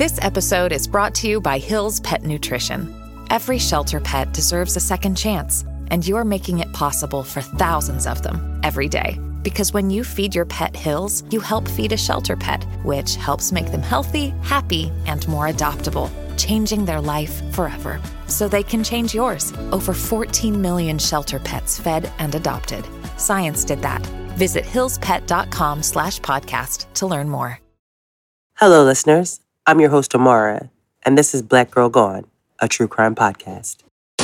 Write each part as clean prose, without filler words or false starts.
This episode is brought to you by Hill's Pet Nutrition. Every shelter pet deserves a second chance, and you're making it possible for thousands of them every day. Because when you feed your pet Hill's, you help feed a shelter pet, which helps make them healthy, happy, and more adoptable, changing their life forever. So they can change yours. Over 14 million shelter pets fed and adopted. Science did that. Visit hillspet.com/podcast to learn more. Hello, listeners. I'm your host, Amara, and this is Black Girl Gone, a true crime podcast.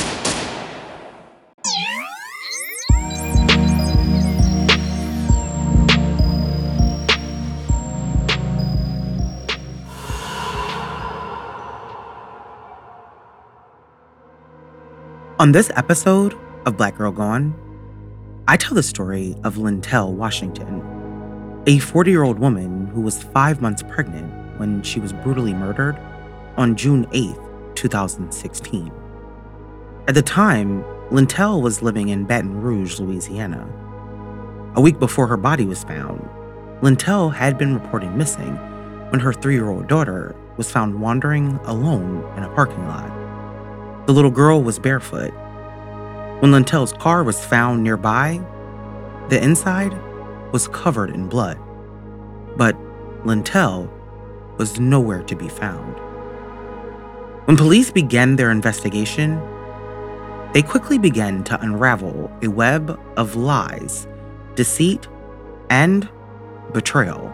On this episode of Black Girl Gone, I tell the story of Lintell Washington, a 40-year-old woman who was 5 months pregnant when she was brutally murdered on June 8th, 2016. At the time, Lintell was living in Baton Rouge, Louisiana. A week before her body was found, Lintell had been reported missing when her 3-year-old daughter was found wandering alone in a parking lot. The little girl was barefoot. When Lintell's car was found nearby, the inside was covered in blood. But Lintell was nowhere to be found. When police began their investigation, they quickly began to unravel a web of lies, deceit, and betrayal.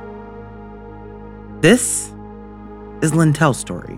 This is Lintell's story.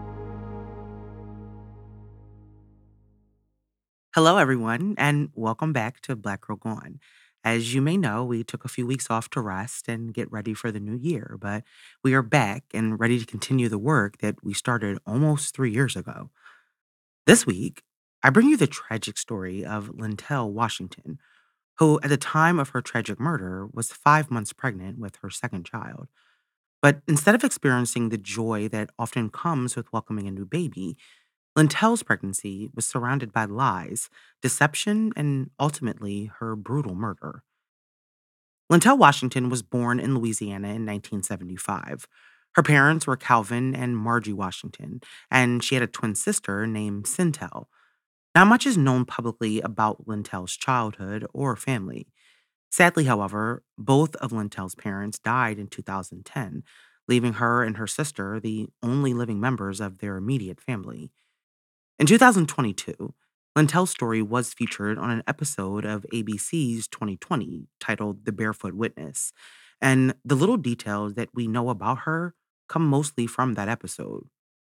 Hello, everyone, and welcome back to Black Girl Gone. As you may know, we took a few weeks off to rest and get ready for the new year, but we are back and ready to continue the work that we started almost 3 years ago. This week, I bring you the tragic story of Lintell Washington, who at the time of her tragic murder was 5 months pregnant with her second child. But instead of experiencing the joy that often comes with welcoming a new baby, Lintell's pregnancy was surrounded by lies, deception, and ultimately her brutal murder. Lintell Washington was born in Louisiana in 1975. Her parents were Calvin and Margie Washington, and she had a twin sister named Cintell. Not much is known publicly about Lintell's childhood or family. Sadly, however, both of Lintell's parents died in 2010, leaving her and her sister the only living members of their immediate family. In 2022, Lintell's story was featured on an episode of ABC's 2020 titled The Barefoot Witness, and the little details that we know about her come mostly from that episode.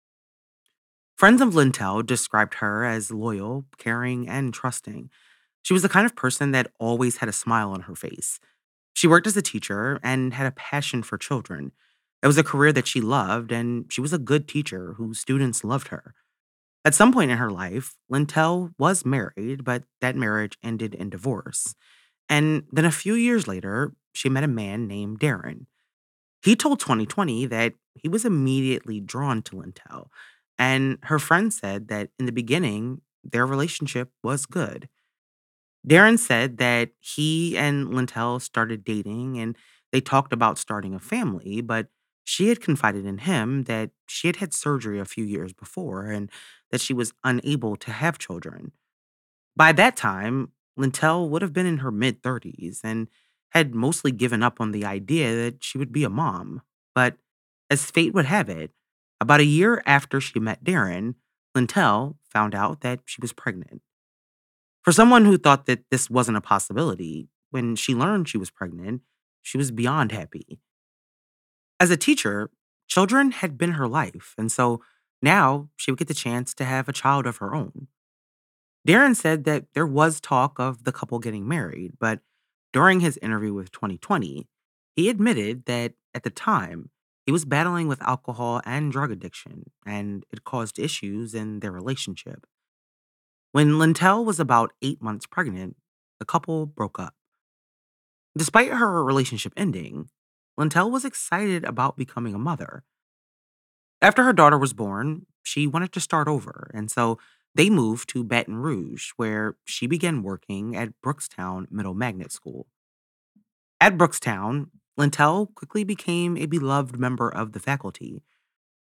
Friends of Lintell described her as loyal, caring, and trusting. She was the kind of person that always had a smile on her face. She worked as a teacher and had a passion for children. It was a career that she loved, and she was a good teacher whose students loved her. At some point in her life, Lintell was married, but that marriage ended in divorce. And then a few years later, she met a man named Darren. He told 2020 that he was immediately drawn to Lintell, and her friend said that in the beginning, their relationship was good. Darren said that he and Lintell started dating and they talked about starting a family, but she had confided in him that she had had surgery a few years before and that she was unable to have children. By that time, Lintell would have been in her mid 30s and had mostly given up on the idea that she would be a mom. But as fate would have it, about a year after she met Darren, Lintell found out that she was pregnant. For someone who thought that this wasn't a possibility, when she learned she was pregnant, she was beyond happy. As a teacher, children had been her life, and so now she would get the chance to have a child of her own. Darren said that there was talk of the couple getting married, but during his interview with 2020, he admitted that at the time, he was battling with alcohol and drug addiction, and it caused issues in their relationship. When Lintell was about 8 months pregnant, the couple broke up. Despite her relationship ending, Lintell was excited about becoming a mother. After her daughter was born, she wanted to start over, and so they moved to Baton Rouge, where she began working at Brookstown Middle Magnet School. At Brookstown, Lintell quickly became a beloved member of the faculty.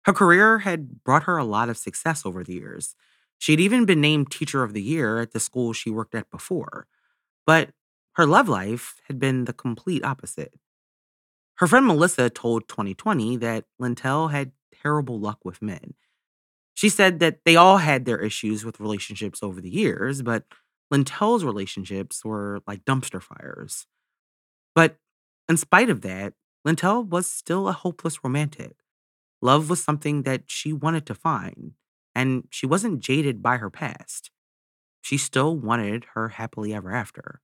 Her career had brought her a lot of success over the years. She'd even been named Teacher of the Year at the school she worked at before. But her love life had been the complete opposite. Her friend Melissa told 2020 that Lintel had terrible luck with men. She said that they all had their issues with relationships over the years, but Lintel's relationships were like dumpster fires. But in spite of that, Lintel was still a hopeless romantic. Love was something that she wanted to find, and she wasn't jaded by her past. She still wanted her happily ever after.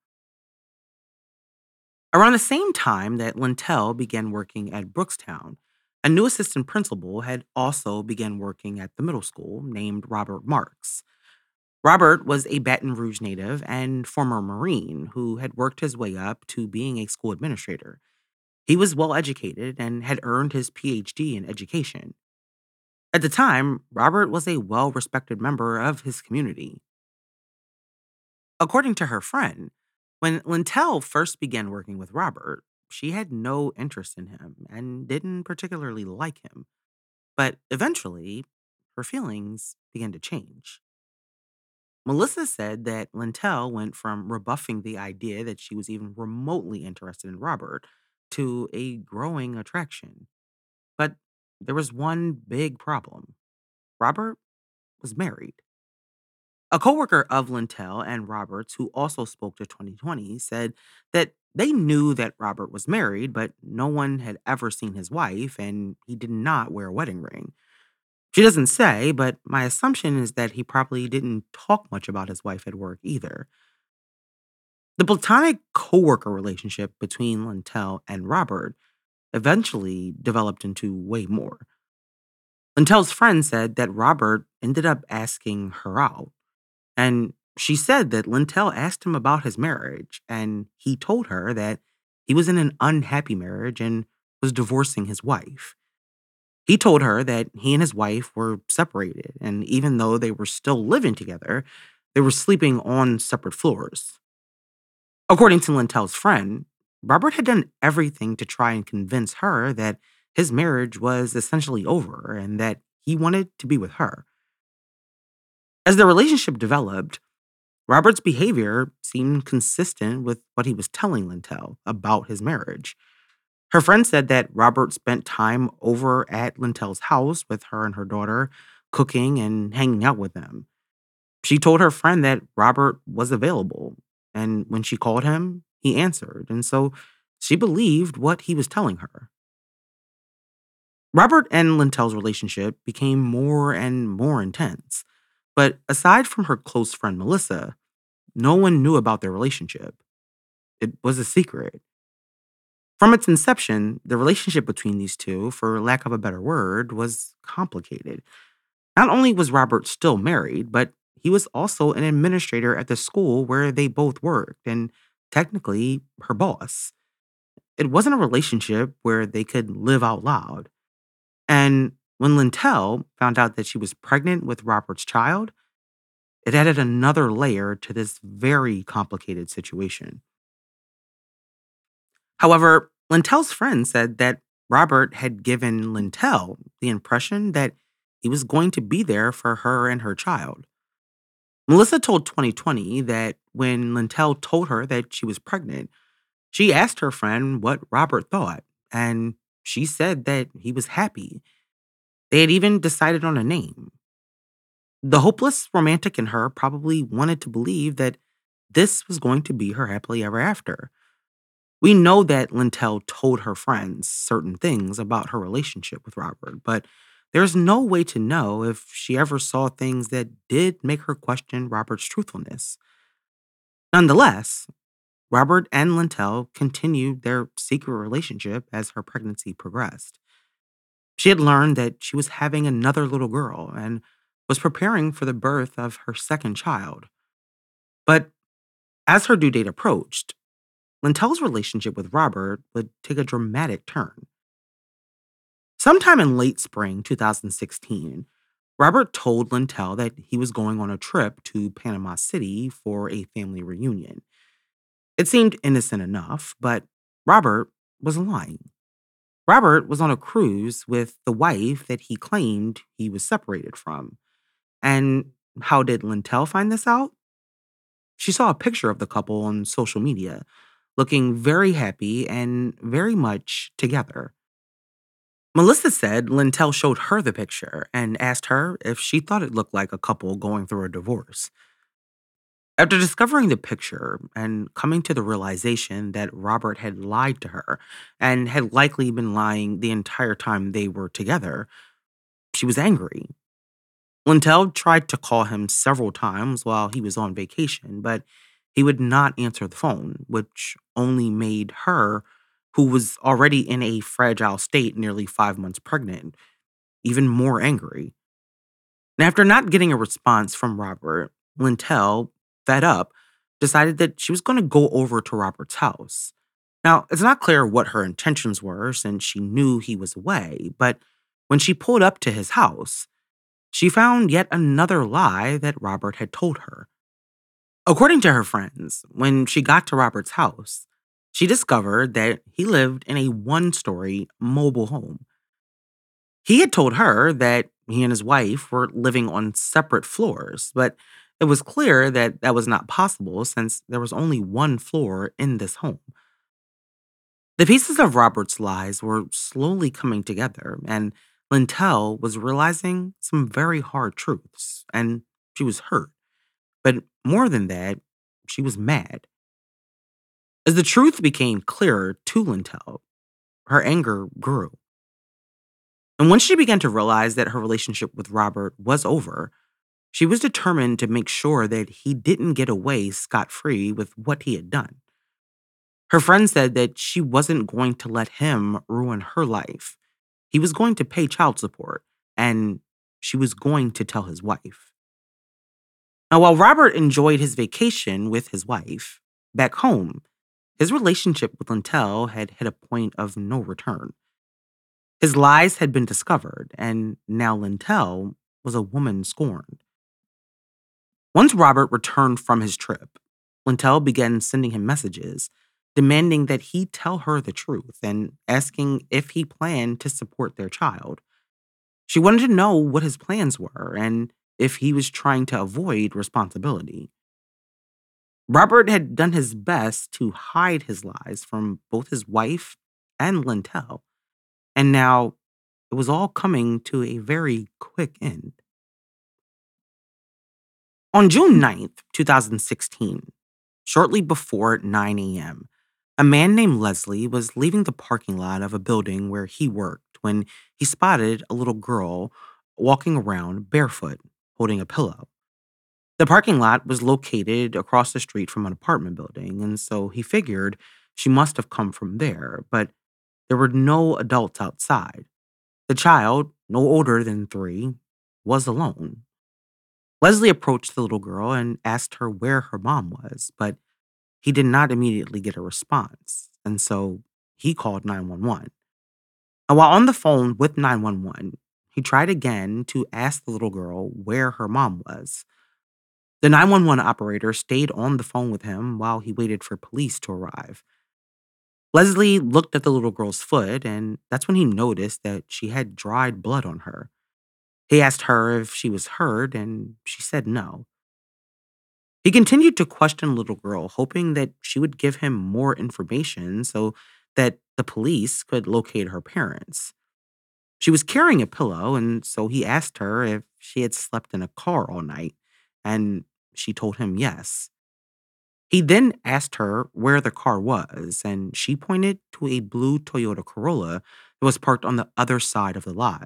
Around the same time that Lintel began working at Brookstown, a new assistant principal had also begun working at the middle school named Robert Marks. Robert was a Baton Rouge native and former Marine who had worked his way up to being a school administrator. He was well educated and had earned his PhD in education. At the time, Robert was a well respected member of his community. According to her friend, when Lintel first began working with Robert, she had no interest in him and didn't particularly like him. But eventually, her feelings began to change. Melissa said that Lintel went from rebuffing the idea that she was even remotely interested in Robert to a growing attraction. But there was one big problem. Robert was married. A coworker of Lintel and Roberts, who also spoke to 2020, said that they knew that Robert was married, but no one had ever seen his wife, and he did not wear a wedding ring. She doesn't say, but my assumption is that he probably didn't talk much about his wife at work either. The platonic coworker relationship between Lintel and Robert eventually developed into way more. Lintel's friend said that Robert ended up asking her out. And she said that Lintel asked him about his marriage, and he told her that he was in an unhappy marriage and was divorcing his wife. He told her that he and his wife were separated, and even though they were still living together, they were sleeping on separate floors. According to Lintel's friend, Robert had done everything to try and convince her that his marriage was essentially over and that he wanted to be with her. As the relationship developed, Robert's behavior seemed consistent with what he was telling Lintel about his marriage. Her friend said that Robert spent time over at Lintel's house with her and her daughter, cooking and hanging out with them. She told her friend that Robert was available, and when she called him, he answered, and so she believed what he was telling her. Robert and Lintel's relationship became more and more intense, but aside from her close friend Melissa, no one knew about their relationship. It was a secret. From its inception, the relationship between these two, for lack of a better word, was complicated. Not only was Robert still married, but he was also an administrator at the school where they both worked, and technically her boss. It wasn't a relationship where they could live out loud. And when Lintel found out that she was pregnant with Robert's child, it added another layer to this very complicated situation. However, Lintel's friend said that Robert had given Lintel the impression that he was going to be there for her and her child. Melissa told 2020 that when Lintel told her that she was pregnant, she asked her friend what Robert thought, and she said that he was happy. They had even decided on a name. The hopeless romantic in her probably wanted to believe that this was going to be her happily ever after. We know that Lintel told her friends certain things about her relationship with Robert, but there's no way to know if she ever saw things that did make her question Robert's truthfulness. Nonetheless, Robert and Lintel continued their secret relationship as her pregnancy progressed. She had learned that she was having another little girl and was preparing for the birth of her second child. But as her due date approached, Lintel's relationship with Robert would take a dramatic turn. Sometime in late spring 2016, Robert told Lintel that he was going on a trip to Panama City for a family reunion. It seemed innocent enough, but Robert was lying. Robert was on a cruise with the wife that he claimed he was separated from. And how did Lintel find this out? She saw a picture of the couple on social media, looking very happy and very much together. Melissa said Lintel showed her the picture and asked her if she thought it looked like a couple going through a divorce. After discovering the picture and coming to the realization that Robert had lied to her and had likely been lying the entire time they were together, she was angry. Lintel tried to call him several times while he was on vacation, but he would not answer the phone, which only made her, who was already in a fragile state, nearly 5 months pregnant, even more angry. And after not getting a response from Robert, Lintel, fed up, decided that she was going to go over to Robert's house. Now, it's not clear what her intentions were since she knew he was away, but when she pulled up to his house, she found yet another lie that Robert had told her. According to her friends, when she got to Robert's house, she discovered that he lived in a one-story mobile home. He had told her that he and his wife were living on separate floors, but it was clear that that was not possible since there was only one floor in this home. The pieces of Robert's lies were slowly coming together, and Lintel was realizing some very hard truths, and she was hurt. But more than that, she was mad. As the truth became clearer to Lintel, her anger grew. And once she began to realize that her relationship with Robert was over, she was determined to make sure that he didn't get away scot-free with what he had done. Her friend said that she wasn't going to let him ruin her life. He was going to pay child support, and she was going to tell his wife. Now, while Robert enjoyed his vacation with his wife, back home, his relationship with Lintel had hit a point of no return. His lies had been discovered, and now Lintel was a woman scorned. Once Robert returned from his trip, Lintel began sending him messages, demanding that he tell her the truth and asking if he planned to support their child. She wanted to know what his plans were and if he was trying to avoid responsibility. Robert had done his best to hide his lies from both his wife and Lintel, and now it was all coming to a very quick end. On June 9th, 2016, shortly before 9 a.m., a man named Leslie was leaving the parking lot of a building where he worked when he spotted a little girl walking around barefoot, holding a pillow. The parking lot was located across the street from an apartment building, and so he figured she must have come from there, but there were no adults outside. The child, no older than 3, was alone. Leslie approached the little girl and asked her where her mom was, but he did not immediately get a response, and so he called 911. And while on the phone with 911, he tried again to ask the little girl where her mom was. The 911 operator stayed on the phone with him while he waited for police to arrive. Leslie looked at the little girl's foot, and that's when he noticed that she had dried blood on her. He asked her if she was hurt, and she said no. He continued to question the little girl, hoping that she would give him more information so that the police could locate her parents. She was carrying a pillow, and so he asked her if she had slept in a car all night, and she told him yes. He then asked her where the car was, and she pointed to a blue Toyota Corolla that was parked on the other side of the lot.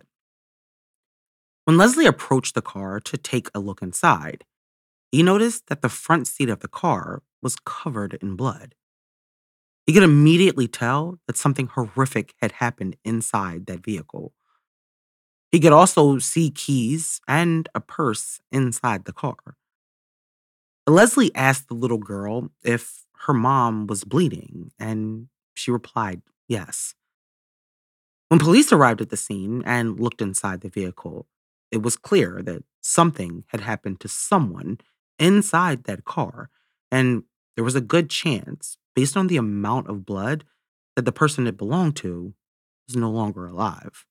When Leslie approached the car to take a look inside, he noticed that the front seat of the car was covered in blood. He could immediately tell that something horrific had happened inside that vehicle. He could also see keys and a purse inside the car. Leslie asked the little girl if her mom was bleeding, and she replied yes. When police arrived at the scene and looked inside the vehicle, it was clear that something had happened to someone inside that car, and there was a good chance, based on the amount of blood, that the person it belonged to was no longer alive.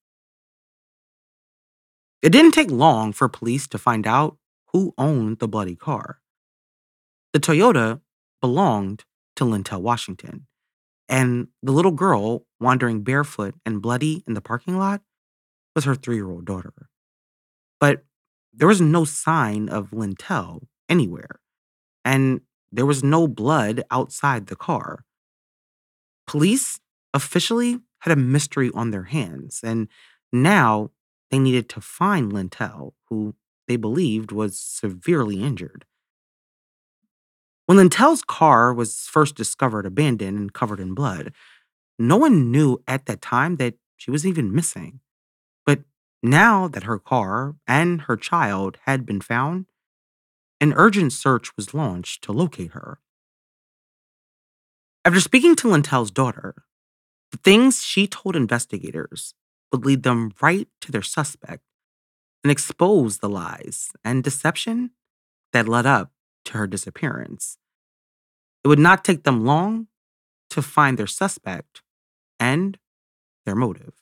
It didn't take long for police to find out who owned the bloody car. The Toyota belonged to Lintel Washington, and the little girl wandering barefoot and bloody in the parking lot was her 3-year-old daughter. But there was no sign of Lintel anywhere, and there was no blood outside the car. Police officially had a mystery on their hands, and now they needed to find Lintel, who they believed was severely injured. When Lintel's car was first discovered abandoned and covered in blood, no one knew at that time that she was even missing. But now that her car and her child had been found, an urgent search was launched to locate her. After speaking to Lintel's daughter, the things she told investigators would lead them right to their suspect and expose the lies and deception that led up to her disappearance. It would not take them long to find their suspect and their motive.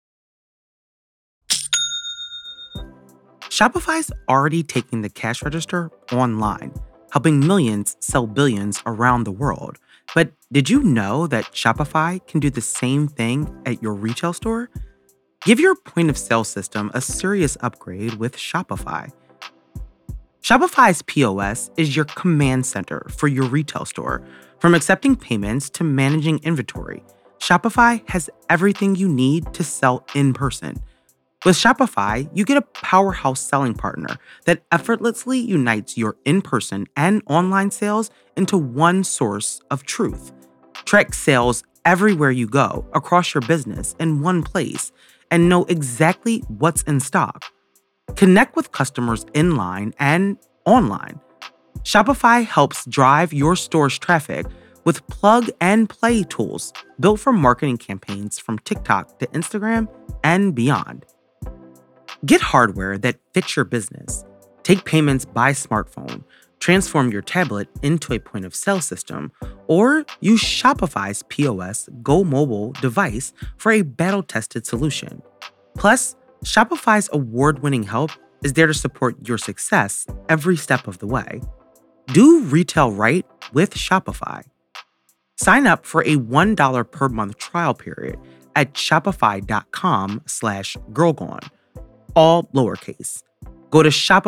Shopify's already taking the cash register online, helping millions sell billions around the world. But did you know that Shopify can do the same thing at your retail store? Give your point of sale system a serious upgrade with Shopify. Shopify's POS is your command center for your retail store. From accepting payments to managing inventory, Shopify has everything you need to sell in person. With Shopify, you get a powerhouse selling partner that effortlessly unites your in-person and online sales into one source of truth. Track sales everywhere you go across your business in one place and know exactly what's in stock. Connect with customers in line and online. Shopify helps drive your store's traffic with plug-and-play tools built for marketing campaigns from TikTok to Instagram and beyond. Get hardware that fits your business. Take payments by smartphone, transform your tablet into a point-of-sale system, or use Shopify's POS Go Mobile device for a battle-tested solution. Plus, Shopify's award-winning help is there to support your success every step of the way. Do retail right with Shopify. Sign up for a $1 per month trial period at shopify.com/girlgone, all lowercase. Go to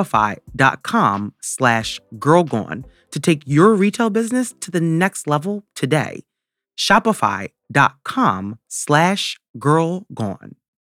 shopify.com/girlgone to take your retail business to the next level today. Shopify.com/girlgone.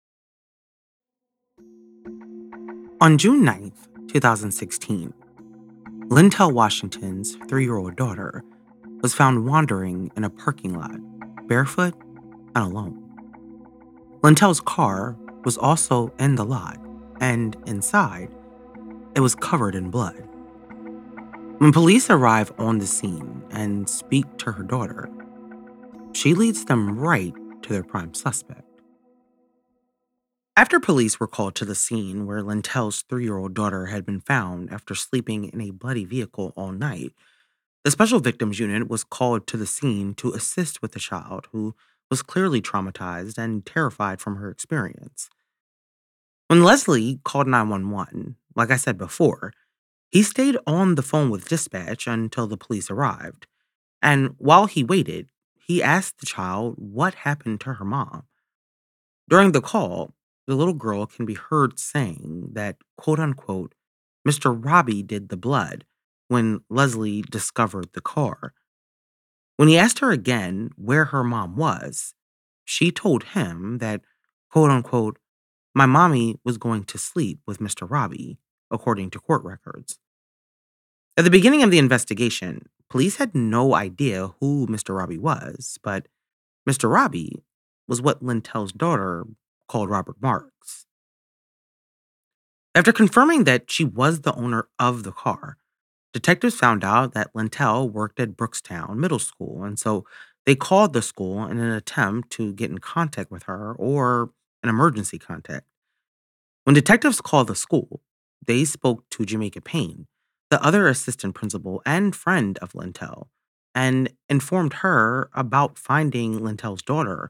On June 9th, 2016, Lintel Washington's 3-year-old daughter was found wandering in a parking lot, barefoot and alone. Lintel's car was also in the lot, and inside, it was covered in blood. When police arrive on the scene and speak to her daughter, she leads them right to their prime suspect. After police were called to the scene where Lintel's 3-year-old daughter had been found after sleeping in a bloody vehicle all night, the Special Victims Unit was called to the scene to assist with the child, who was clearly traumatized and terrified from her experience. When Leslie called 911, like I said before, he stayed on the phone with dispatch until the police arrived. And while he waited, he asked the child what happened to her mom. During the call, the little girl can be heard saying that, quote unquote, Mr. Robbie did the blood when Leslie discovered the car. When he asked her again where her mom was, she told him that, quote unquote, my mommy was going to sleep with Mr. Robbie, according to court records. At the beginning of the investigation, police had no idea who Mr. Robbie was, but Mr. Robbie was what Lintel's daughter called Robert Marks. After confirming that she was the owner of the car, detectives found out that Lintel worked at Brookstown Middle School, and so they called the school in an attempt to get in contact with her or an emergency contact. When detectives called the school, they spoke to Jamaica Payne, the other assistant principal and friend of Lintel, and informed her about finding Lintel's daughter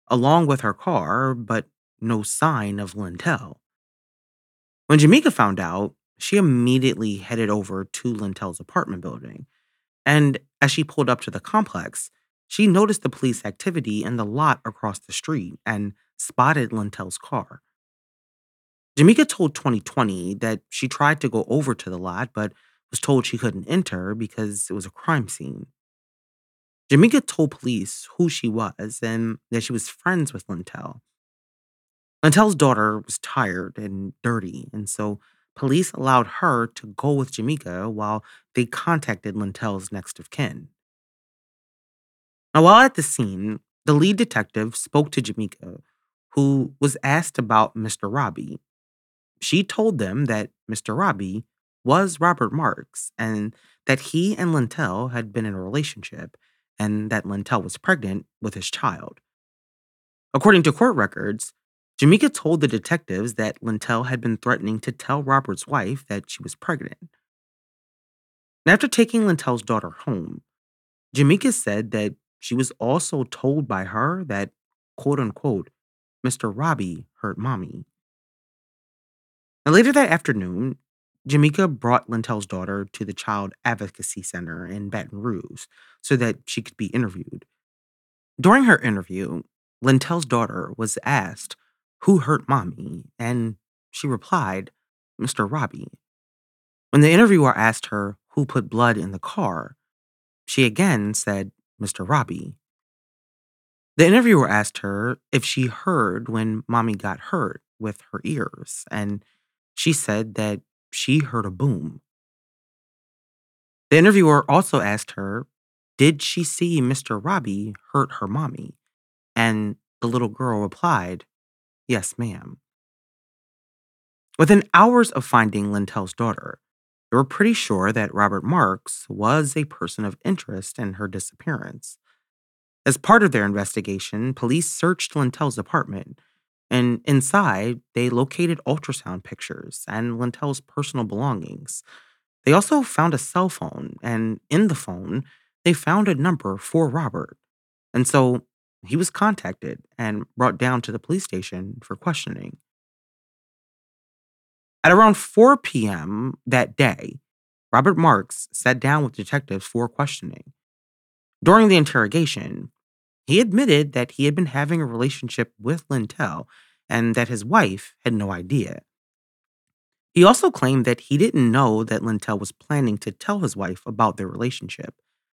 along with her car, but no sign of Lintel. When Jamaica found out, she immediately headed over to Lintel's apartment building. And as she pulled up to the complex, she noticed the police activity in the lot across the street and spotted Lintel's car. Jamaica told 2020 that she tried to go over to the lot, but was told she couldn't enter because it was a crime scene. Jamaica told police who she was and that she was friends with Lintel. Lintel's daughter was tired and dirty, and so police allowed her to go with Jamaica while they contacted Lintel's next of kin. Now, while at the scene, the lead detective spoke to Jamaica, who was asked about Mr. Robbie. She told them that Mr. Robbie was Robert Marks and that he and Lintel had been in a relationship and that Lintel was pregnant with his child. According to court records, Jamaica told the detectives that Lintel had been threatening to tell Robert's wife that she was pregnant. And after taking Lintel's daughter home, Jamaica said that she was also told by her that, quote unquote, Mr. Robbie hurt mommy. Now, later that afternoon, Jamaica brought Lintel's daughter to the Child Advocacy Center in Baton Rouge so that she could be interviewed. During her interview, Lintel's daughter was asked who hurt mommy, and she replied, Mr. Robbie. When the interviewer asked her who put blood in the car, she again said, Mr. Robbie. The interviewer asked her if she heard when mommy got hurt with her ears, and she said that she heard a boom. The interviewer also asked her, did she see Mr. Robbie hurt her mommy? And the little girl replied, yes, ma'am. Within hours of finding Lintel's daughter, they were pretty sure that Robert Marks was a person of interest in her disappearance. As part of their investigation, police searched Lintel's apartment, and inside, they located ultrasound pictures and Lintel's personal belongings. They also found a cell phone, and in the phone, they found a number for Robert. And so he was contacted and brought down to the police station for questioning. At around 4 p.m. that day, Robert Marks sat down with detectives for questioning. During the interrogation, he admitted that he had been having a relationship with Lintel and that his wife had no idea. He also claimed that he didn't know that Lintel was planning to tell his wife about their relationship.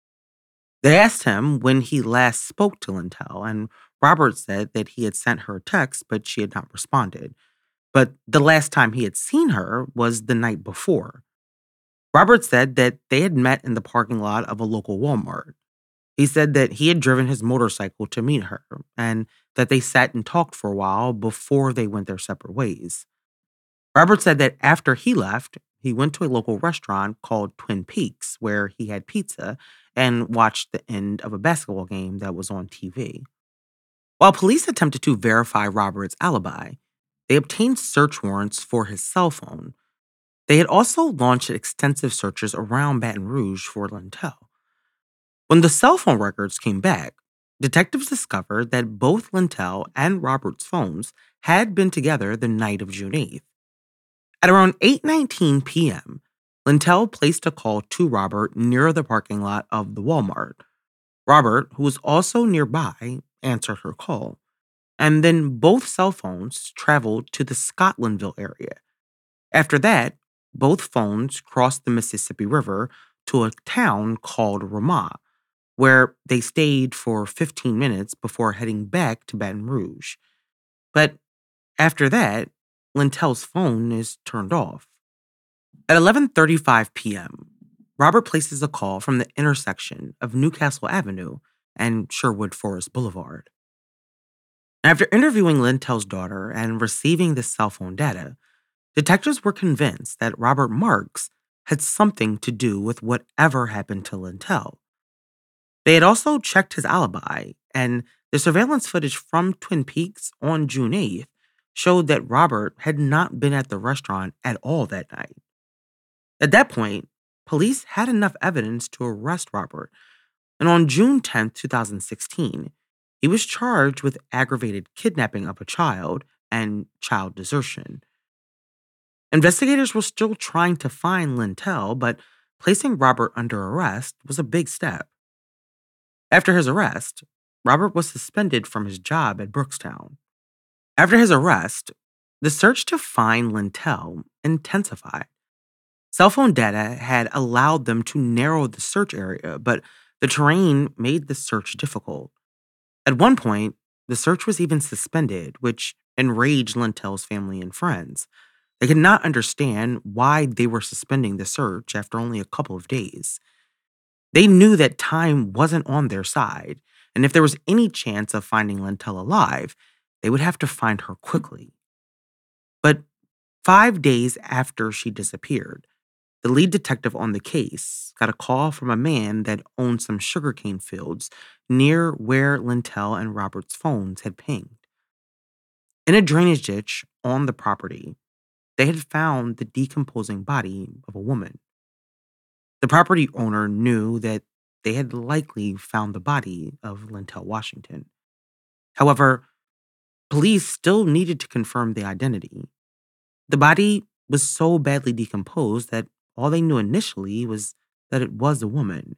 They asked him when he last spoke to Lintel, and Robert said that he had sent her a text, but she had not responded. But the last time he had seen her was the night before. Robert said that they had met in the parking lot of a local Walmart. He said that he had driven his motorcycle to meet her and that they sat and talked for a while before they went their separate ways. Robert said that after he left, he went to a local restaurant called Twin Peaks where he had pizza and watched the end of a basketball game that was on TV. While police attempted to verify Robert's alibi, they obtained search warrants for his cell phone. They had also launched extensive searches around Baton Rouge for Lintel. When the cell phone records came back, detectives discovered that both Lintel and Robert's phones had been together the night of June 8th. At around 8:19 p.m., Lintel placed a call to Robert near the parking lot of the Walmart. Robert, who was also nearby, answered her call. And then both cell phones traveled to the Scotlandville area. After that, both phones crossed the Mississippi River to a town called Ramah, where they stayed for 15 minutes before heading back to Baton Rouge. But after that, Lintel's phone is turned off. At 11:35 p.m., Robert places a call from the intersection of Newcastle Avenue and Sherwood Forest Boulevard. After interviewing Lintel's daughter and receiving the cell phone data, detectives were convinced that Robert Marks had something to do with whatever happened to Lintel. They had also checked his alibi, and the surveillance footage from Twin Peaks on June 8th showed that Robert had not been at the restaurant at all that night. At that point, police had enough evidence to arrest Robert, and on June 10th, 2016, He was charged with aggravated kidnapping of a child and child desertion. Investigators were still trying to find Lintel, but placing Robert under arrest was a big step. After his arrest, Robert was suspended from his job at Brookstown. After his arrest, the search to find Lintel intensified. Cell phone data had allowed them to narrow the search area, but the terrain made the search difficult. At one point, the search was even suspended, which enraged Lintel's family and friends. They could not understand why they were suspending the search after only a couple of days. They knew that time wasn't on their side, and if there was any chance of finding Lintel alive, they would have to find her quickly. But 5 days after she disappeared, the lead detective on the case got a call from a man that owned some sugarcane fields near where Lintel and Robert's phones had pinged. In a drainage ditch on the property, they had found the decomposing body of a woman. The property owner knew that they had likely found the body of Lintel Washington. However, police still needed to confirm the identity. The body was so badly decomposed that all they knew initially was that it was a woman.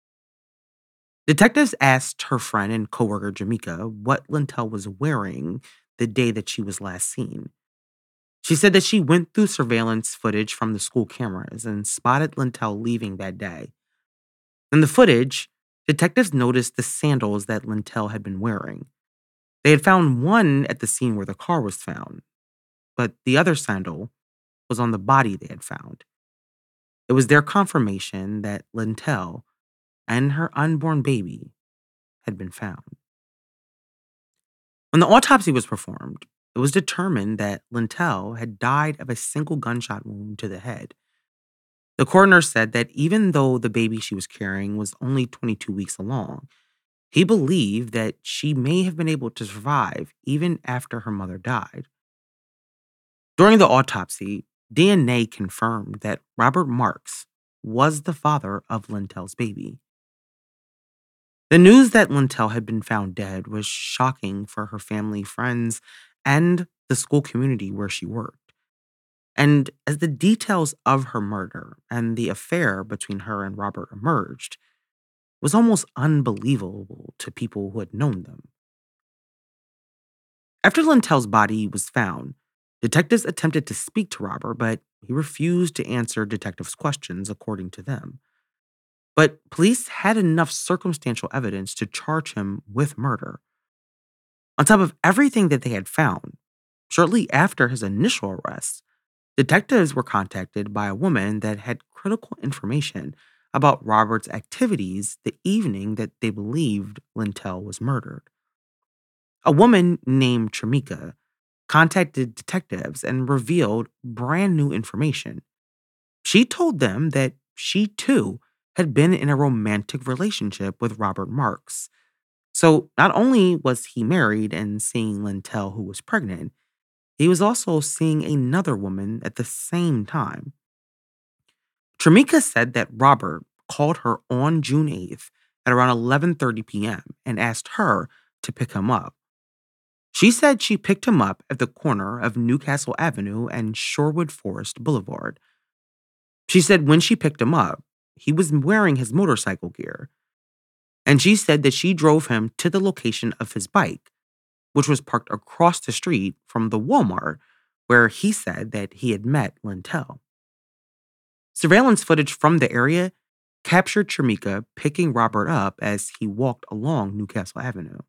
Detectives asked her friend and coworker Jamaica what Lintel was wearing the day that she was last seen. She said that she went through surveillance footage from the school cameras and spotted Lintel leaving that day. In the footage, detectives noticed the sandals that Lintel had been wearing. They had found one at the scene where the car was found, but the other sandal was on the body they had found. It was their confirmation that Lintel and her unborn baby had been found. When the autopsy was performed, it was determined that Lintel had died of a single gunshot wound to the head. The coroner said that even though the baby she was carrying was only 22 weeks along, he believed that she may have been able to survive even after her mother died. During the autopsy, DNA confirmed that Robert Marks was the father of Lintel's baby. The news that Lintel had been found dead was shocking for her family, friends, and the school community where she worked. And as the details of her murder and the affair between her and Robert emerged, it was almost unbelievable to people who had known them. After Lintel's body was found, detectives attempted to speak to Robert, but he refused to answer detectives' questions, according to them. But police had enough circumstantial evidence to charge him with murder. On top of everything that they had found, shortly after his initial arrest, detectives were contacted by a woman that had critical information about Robert's activities the evening that they believed Lintel was murdered. A woman named Tramika contacted detectives and revealed brand new information. She told them that she too had been in a romantic relationship with Robert Marks. So not only was he married and seeing Lintel, who was pregnant, he was also seeing another woman at the same time. Tramika said that Robert called her on June 8th at around 11:30 p.m. and asked her to pick him up. She said she picked him up at the corner of Newcastle Avenue and Shorewood Forest Boulevard. She said when she picked him up, he was wearing his motorcycle gear. And she said that she drove him to the location of his bike, which was parked across the street from the Walmart where he said that he had met Lintel. Surveillance footage from the area captured Tramika picking Robert up as he walked along Newcastle Avenue.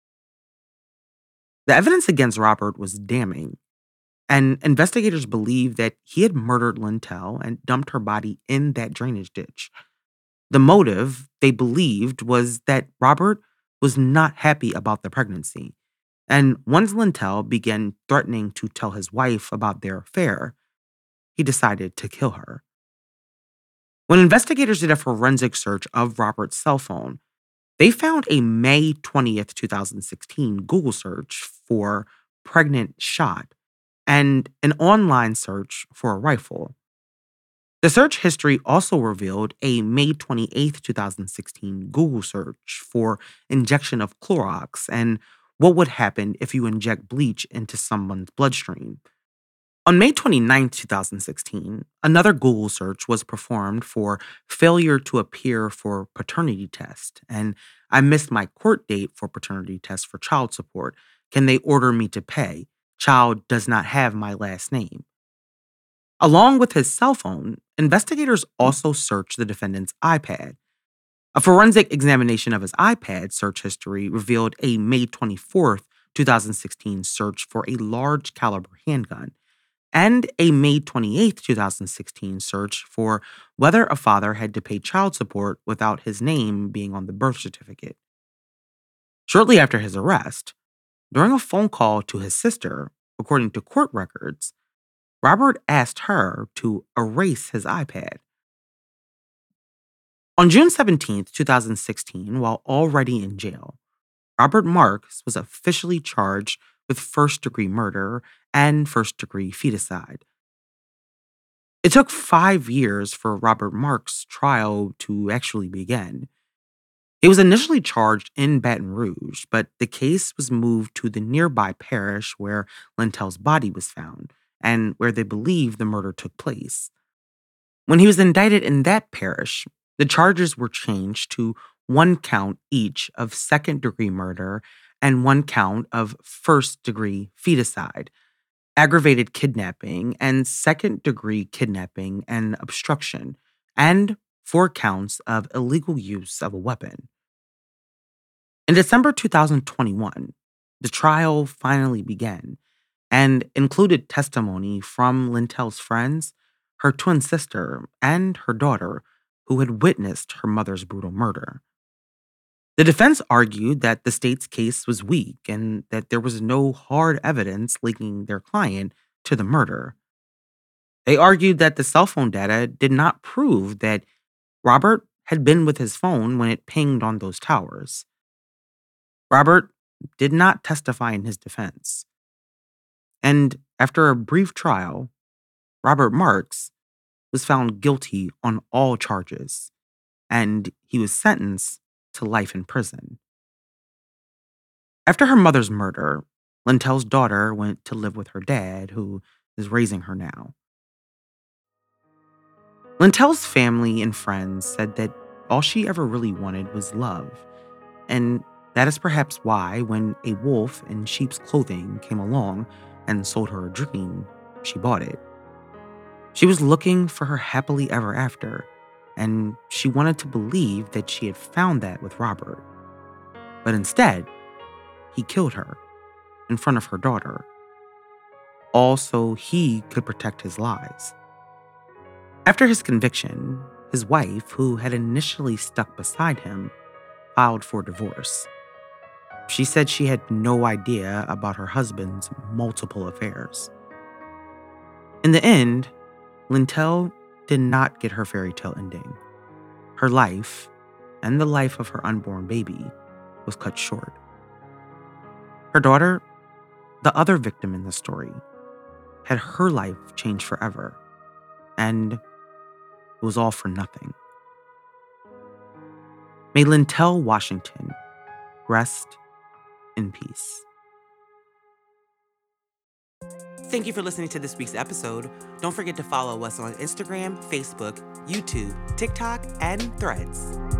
The evidence against Robert was damning, and investigators believed that he had murdered Lintel and dumped her body in that drainage ditch. The motive, they believed, was that Robert was not happy about the pregnancy, and once Lintel began threatening to tell his wife about their affair, he decided to kill her. When investigators did a forensic search of Robert's cell phone, they found a May 20th, 2016 Google search for pregnant shot and an online search for a rifle. The search history also revealed a May 28th, 2016 Google search for injection of Clorox and what would happen if you inject bleach into someone's bloodstream. On May 29th, 2016, another Google search was performed for failure to appear for paternity test, and I missed my court date for paternity test for child support. Can they order me to pay? Child does not have my last name. Along with his cell phone, investigators also searched the defendant's iPad. A forensic examination of his iPad search history revealed a May 24th, 2016 search for a large caliber handgun and a May 28th, 2016 search for whether a father had to pay child support without his name being on the birth certificate. Shortly after his arrest, during a phone call to his sister, according to court records, Robert asked her to erase his iPad. On June 17th, 2016, while already in jail, Robert Marks was officially charged with first-degree murder and first-degree feticide. It took 5 years for Robert Marks' trial to actually begin. He was initially charged in Baton Rouge, but the case was moved to the nearby parish where Lintell's body was found and where they believe the murder took place. When he was indicted in that parish, the charges were changed to 1 count each of second-degree murder and 1 count of first-degree feticide, aggravated kidnapping, and second-degree kidnapping and obstruction, and 4 counts of illegal use of a weapon. In December 2021, the trial finally began and included testimony from Lintell's friends, her twin sister, and her daughter, who had witnessed her mother's brutal murder. The defense argued that the state's case was weak and that there was no hard evidence linking their client to the murder. They argued that the cell phone data did not prove that Robert had been with his phone when it pinged on those towers. Robert did not testify in his defense. And after a brief trial, Robert Marks was found guilty on all charges, and he was sentenced to life in prison. After her mother's murder, Lintell's daughter went to live with her dad, who is raising her now. Lintell's family and friends said that all she ever really wanted was love, and that is perhaps why, when a wolf in sheep's clothing came along and sold her a dream, she bought it. She was looking for her happily ever after, and she wanted to believe that she had found that with Robert. But instead, he killed her in front of her daughter, all so he could protect his lies. After his conviction, his wife, who had initially stuck beside him, filed for divorce. She said she had no idea about her husband's multiple affairs. In the end, Lintell did not get her fairy tale ending. Her life, and the life of her unborn baby, was cut short. Her daughter, the other victim in the story, had her life changed forever, and it was all for nothing. May Lintell Washington rest in peace. Thank you for listening to this week's episode. Don't forget to follow us on Instagram, Facebook, YouTube, TikTok, and Threads.